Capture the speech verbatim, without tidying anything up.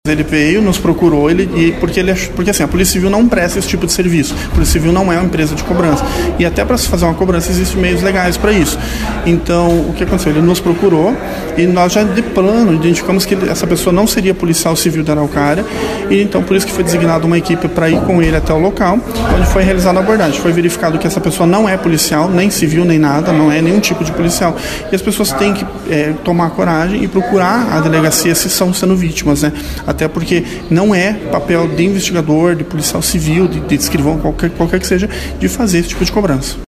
Ele veio, nos procurou, ele, e porque, ele, porque assim, a Polícia Civil não presta esse tipo de serviço. A Polícia Civil não é uma empresa de cobrança. E até para se fazer uma cobrança existem meios legais para isso. Então, o que aconteceu? Ele nos procurou e nós já de plano identificamos que essa pessoa não seria policial civil da Araucária, e então por isso que foi designada uma equipe para ir com ele até o local, onde foi realizada a abordagem. Foi verificado que essa pessoa não é policial, nem civil, nem nada, não é nenhum tipo de policial. E as pessoas têm que é, tomar coragem e procurar a delegacia se estão sendo vítimas, né? Até porque não é papel de investigador, de policial civil, de, de escrivão, qualquer, qualquer que seja, de fazer esse tipo de cobrança.